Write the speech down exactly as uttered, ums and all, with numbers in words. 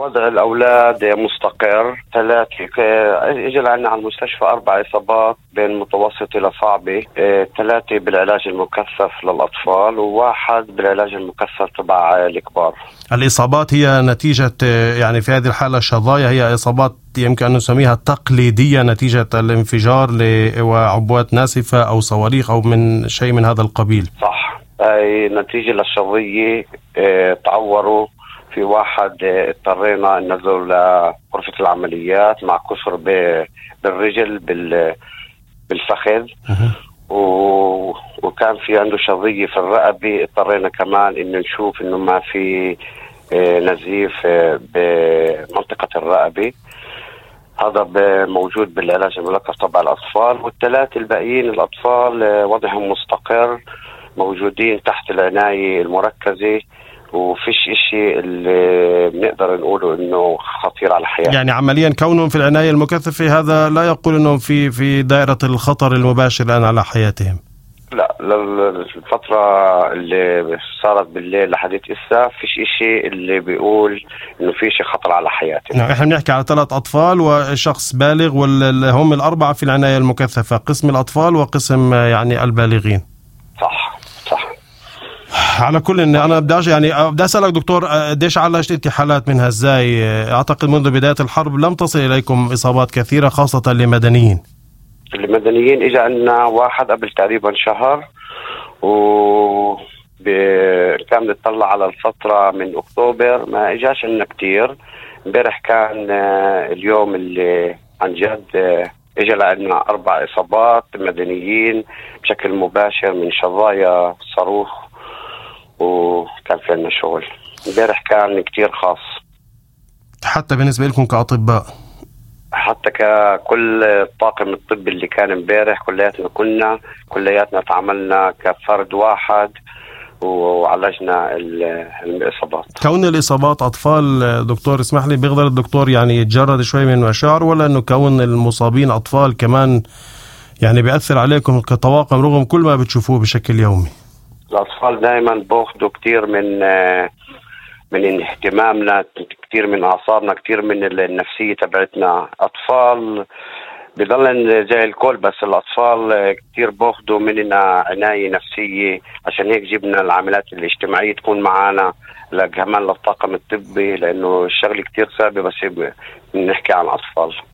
وضع الأولاد مستقر. ثلاثة إجا لنا على المستشفى أربع إصابات بين متوسط إلى صعبة. ثلاثة بالعلاج المكثف للأطفال وواحد بالعلاج المكثف تبع الكبار. الإصابات هي نتيجة يعني في هذه الحالة شظايا، هي إصابات يمكن أن نسميها تقليدية نتيجة الانفجار وعبوات ناسفة أو صواريخ أو من شيء من هذا القبيل. صح، أي نتيجة للشظية. اه تعوروا في واحد، اضطرينا ننزل لغرفة العمليات مع كسر بالرجل بالفخذ، وكان في عنده شظية في الرقبة. اضطرينا كمان إنه نشوف إنه ما في نزيف بمنطقة الرقبة. هذا موجود بالعلاج الملقح تبع الأطفال. والثلاثة الباقيين الأطفال وضعهم مستقر، موجودين تحت العناية المركزة، وفيش إشي اللي بنقدر نقوله إنه خطير على الحياة. يعني عمليا كونهم في العناية المكثفة هذا لا يقول إنهم في في دائرة الخطر المباشر الآن على حياتهم. لا، الفترة اللي صارت بالليل لحديث إسا فيش إشي اللي بيقول إنه في شيء خطر على حياتهم. نعم، إحنا بنحكي على ثلاث أطفال وشخص بالغ، وهم الأربعة في العناية المكثفة، قسم الأطفال وقسم يعني البالغين. صح صح. على كل إن أنا بدي يعني بدي أسألك دكتور، قديش عالجت أنت حالات منها إزاي؟ أعتقد منذ بداية الحرب لم تصل إليكم إصابات كثيرة خاصة لمدنيين. المدنيين إجا عنا واحد قبل تقريبا شهر، و كان نطلع على الفترة من أكتوبر ما إجاش عنا كتير. امبارح كان اليوم اللي عن جد إجا لنا أربع إصابات مدنيين بشكل مباشر من شظايا صاروخ، وكان في عنا شغل. امبارح كان كتير خاص حتى بالنسبة لكم كأطباء، حتى ككل الطاقم الطبي اللي كان امبارح كلياتنا كنا كلياتنا تعاملنا كفرد واحد وعالجنا الإصابات. كون الإصابات أطفال دكتور اسمح لي، بيقدر الدكتور يعني يتجرد شوي من مشاعر، ولا أنه كون المصابين أطفال كمان يعني بيأثر عليكم كطواقم رغم كل ما بتشوفوه بشكل يومي؟ الأطفال دائما بأخذوا كتير من من اهتمامنا، كتير من أعصابنا، كتير من النفسية تبعتنا. أطفال بضلن زي الكل، بس الأطفال كتير باخدوا مننا عناية نفسية. عشان هيك جبنا العاملات الاجتماعية تكون معنا كمان للطاقم الطبي، لأنه الشغل كتير صعب بس نحكي عن أطفال.